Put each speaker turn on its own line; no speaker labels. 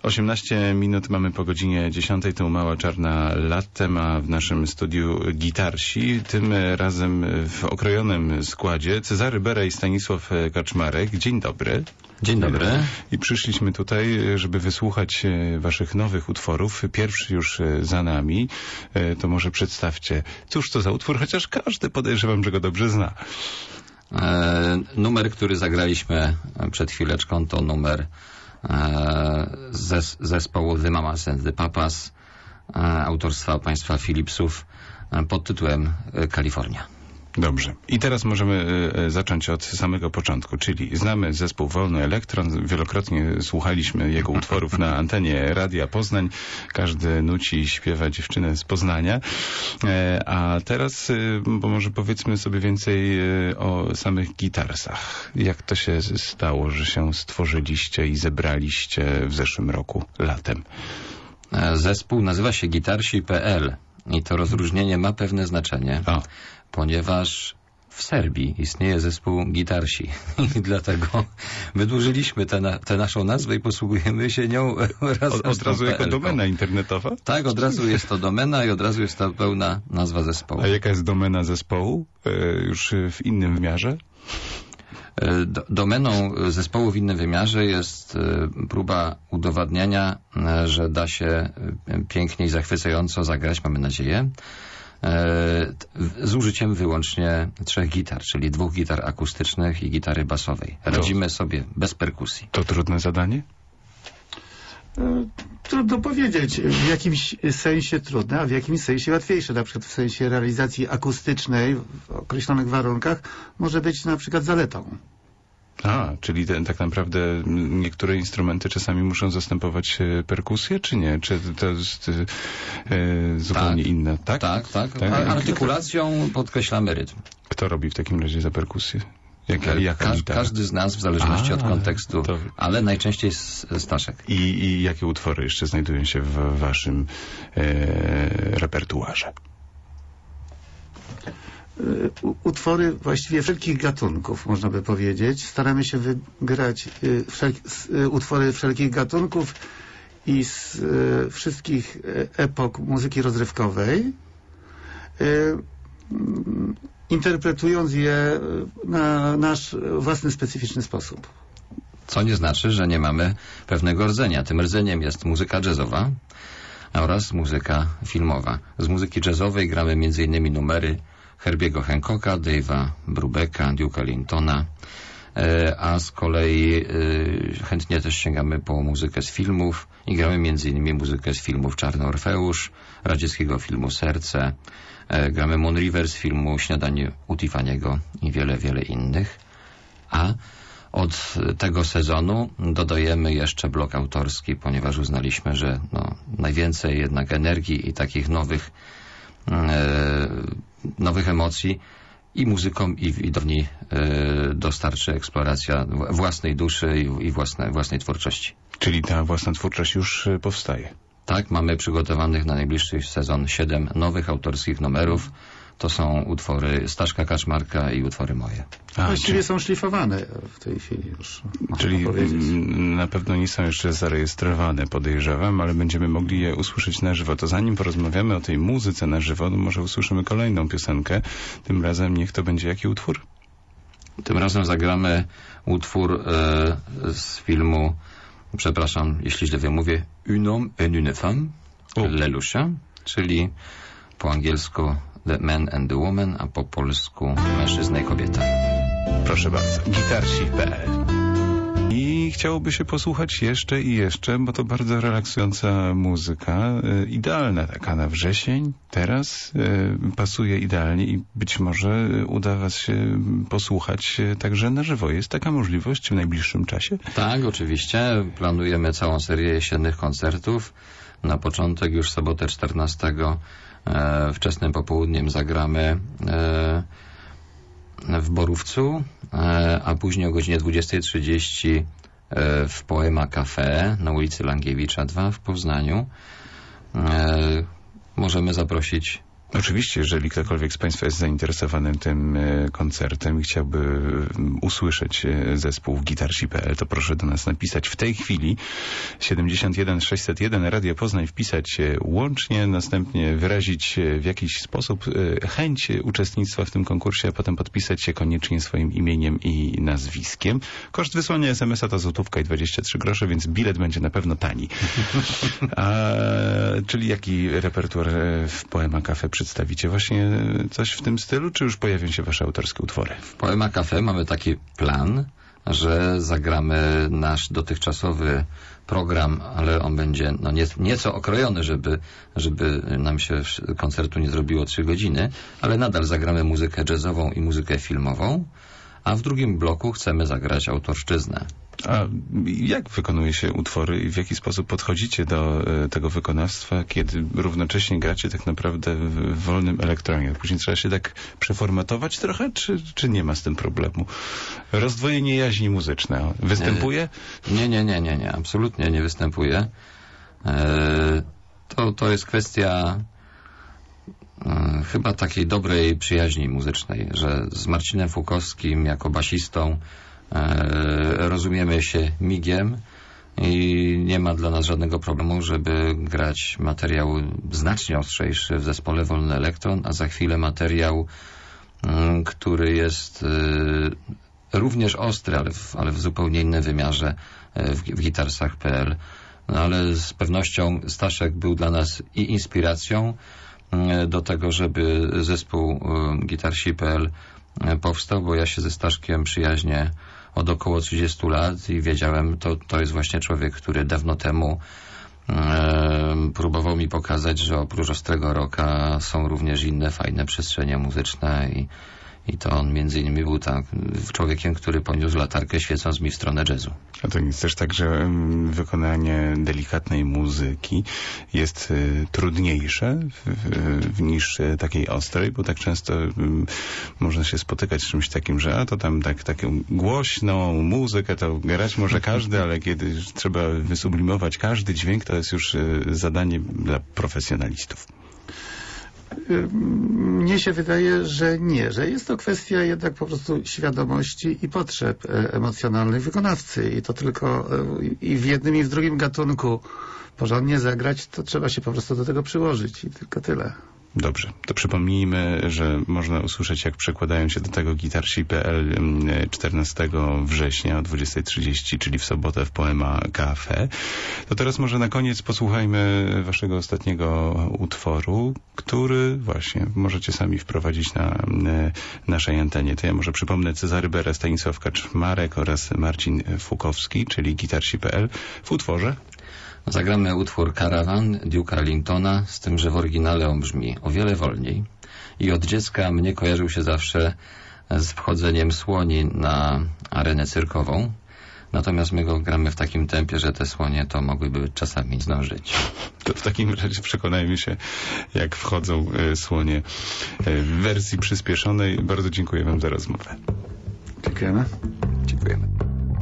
18 minut mamy po godzinie 10. To Mała Czarna Latem, a w naszym studiu gitarsi. Tym razem w okrojonym składzie Cezary Bera i Stanisław Kaczmarek. Dzień dobry.
Dzień dobry.
I przyszliśmy tutaj, żeby wysłuchać waszych nowych utworów. Pierwszy już za nami. To może przedstawcie, cóż to za utwór, chociaż każdy, podejrzewam, że go dobrze zna.
Numer, który zagraliśmy przed chwileczką, to numer zespołu The Mamas and the Papas, autorstwa państwa Philipsów, pod tytułem Kalifornia.
Dobrze. I teraz możemy zacząć od samego początku, czyli znamy zespół Wolny Elektron, wielokrotnie słuchaliśmy jego utworów na antenie Radia Poznań. Każdy nuci i śpiewa dziewczynę z Poznania. A teraz, bo może powiedzmy sobie więcej o samych Gitarsach. Jak to się stało, że się stworzyliście i zebraliście w zeszłym roku, latem?
Zespół nazywa się Gitarsi.pl i to rozróżnienie ma pewne znaczenie. Ponieważ w Serbii istnieje zespół Gitarsi i dlatego wydłużyliśmy tę naszą nazwę i posługujemy się nią razem
od razu jako domena internetowa?
Tak, od razu jest to domena i od razu jest to pełna nazwa zespołu.
A jaka jest domena zespołu? Już w innym wymiarze?
Domeną zespołu w innym wymiarze jest próba udowadniania, że da się pięknie i zachwycająco zagrać, mamy nadzieję, z użyciem wyłącznie 3 gitar, czyli 2 gitar akustycznych i gitary basowej. Radzimy sobie bez perkusji.
To trudne zadanie?
Trudno powiedzieć. W jakimś sensie trudne, a w jakimś sensie łatwiejsze. Na przykład w sensie realizacji akustycznej w określonych warunkach może być na przykład zaletą.
Czyli tak naprawdę niektóre instrumenty czasami muszą zastępować perkusję, czy nie? Czy to jest zupełnie inne? Tak?
Tak. Artykulacją podkreślamy rytm.
Kto robi w takim razie za perkusję?
Każdy z nas w zależności od kontekstu, ale najczęściej Staszek.
I jakie utwory jeszcze znajdują się w waszym repertuarze?
Utwory właściwie wszelkich gatunków, można by powiedzieć. Staramy się wygrać utwory wszelkich gatunków i z wszystkich epok muzyki rozrywkowej, interpretując je na nasz własny, specyficzny sposób.
Co nie znaczy, że nie mamy pewnego rdzenia. Tym rdzeniem jest muzyka jazzowa oraz muzyka filmowa. Z muzyki jazzowej gramy m.in. numery Herbiego Hancocka, Dave'a Brubecka, Duke'a Ellingtona, a z kolei chętnie też sięgamy po muzykę z filmów i gramy m.in. muzykę z filmów Czarny Orfeusz, radzieckiego filmu Serce, gramy Moon River z filmu Śniadanie u Tiffany'ego i wiele, wiele innych. A od tego sezonu dodajemy jeszcze blok autorski, ponieważ uznaliśmy, że najwięcej jednak energii i takich nowych emocji i muzykom, i widowni dostarczy eksploracja własnej duszy i własnej twórczości.
Czyli ta własna twórczość już powstaje. Tak,
mamy przygotowanych na najbliższy sezon 7 nowych autorskich numerów. To są utwory Staszka Kaczmarka i utwory moje.
Właściwie są szlifowane w tej chwili już.
Czyli na pewno nie są jeszcze zarejestrowane, podejrzewam, ale będziemy mogli je usłyszeć na żywo. To zanim porozmawiamy o tej muzyce na żywo, może usłyszymy kolejną piosenkę. Tym razem niech to będzie jaki utwór?
Tym razem zagramy utwór z filmu, przepraszam, jeśli źle wymówię, Un homme et une femme, Lelusia, czyli po angielsku The Man and the Woman, a po polsku Mężczyzna i Kobieta.
Proszę bardzo, gitarsi.pl. I chciałoby się posłuchać jeszcze i jeszcze, bo to bardzo relaksująca muzyka, idealna taka na wrzesień, teraz pasuje idealnie i być może uda was się posłuchać także na żywo. Jest taka możliwość w najbliższym czasie?
Tak, oczywiście. Planujemy całą serię jesiennych koncertów. Na początek już sobotę 14 wczesnym popołudniem zagramy w Borówcu, a później o godzinie 20:30 w Poema Cafe na ulicy Langiewicza 2 w Poznaniu. Możemy zaprosić
Oczywiście, jeżeli ktokolwiek z Państwa jest zainteresowany tym koncertem i chciałby usłyszeć zespół gitarsi.pl, to proszę do nas napisać w tej chwili 71 601 Radio Poznań, wpisać łącznie, następnie wyrazić w jakiś sposób chęć uczestnictwa w tym konkursie, a potem podpisać się koniecznie swoim imieniem i nazwiskiem. Koszt wysłania SMS-a to złotówka i 23 grosze, więc bilet będzie na pewno tani. Czyli jaki repertuar w Poema Cafe przedstawicie? Właśnie coś w tym stylu, czy już pojawią się wasze autorskie utwory?
W Poema Cafe mamy taki plan, że zagramy nasz dotychczasowy program, ale on będzie nieco okrojony, żeby nam się koncertu nie zrobiło 3 godziny, ale nadal zagramy muzykę jazzową i muzykę filmową, a w drugim bloku chcemy zagrać autorszczyznę.
A jak wykonuje się utwory i w jaki sposób podchodzicie do tego wykonawstwa, kiedy równocześnie gracie tak naprawdę w wolnym elektronie? Później trzeba się tak przeformatować trochę, czy nie ma z tym problemu? Rozdwojenie jaźni muzyczne występuje?
Nie, absolutnie nie występuje. To jest kwestia chyba takiej dobrej przyjaźni muzycznej, że z Marcinem Fukowskim jako basistą rozumiemy się migiem i nie ma dla nas żadnego problemu, żeby grać materiał znacznie ostrzejszy w zespole Wolny Elektron, a za chwilę materiał, który jest również ostry, ale w zupełnie innym wymiarze w gitarsach.pl. No ale z pewnością Staszek był dla nas i inspiracją do tego, żeby zespół gitarsi.pl powstał, bo ja się ze Staszkiem przyjaźnię od około 30 lat i wiedziałem, to jest właśnie człowiek, który dawno temu próbował mi pokazać, że oprócz ostrego rocka są również inne fajne przestrzenie muzyczne i to on między innymi był człowiekiem, który poniósł latarkę świecąc mi w stronę jazzu.
A to jest też tak, że wykonanie delikatnej muzyki jest trudniejsze niż takiej ostrej, bo tak często można się spotykać z czymś takim, że to tam taką głośną muzykę to grać może każdy, ale kiedy trzeba wysublimować każdy dźwięk, to jest już zadanie dla profesjonalistów.
Mnie się wydaje, że nie, że jest to kwestia jednak po prostu świadomości i potrzeb emocjonalnych wykonawcy i to tylko i w jednym i w drugim gatunku porządnie zagrać, to trzeba się po prostu do tego przyłożyć i tylko tyle.
Dobrze, to przypomnijmy, że można usłyszeć, jak przekładają się do tego gitarsi.pl 14 września o 20:30, czyli w sobotę w Poema Cafe. To teraz może na koniec posłuchajmy waszego ostatniego utworu, który właśnie możecie sami wprowadzić na naszej antenie. To ja może przypomnę: Cezary Bera, Stanisław Kaczmarek oraz Marcin Fukowski, czyli gitarsi.pl w utworze.
Zagramy utwór Caravan Duke'a Ellingtona, z tym, że w oryginale on brzmi o wiele wolniej i od dziecka mnie kojarzył się zawsze z wchodzeniem słoni na arenę cyrkową. Natomiast my go gramy w takim tempie, że te słonie to mogłyby czasami zdążyć.
To w takim razie przekonajmy się, jak wchodzą słonie w wersji przyspieszonej. Bardzo dziękuję wam za rozmowę.
Dziękujemy.
Dziękujemy.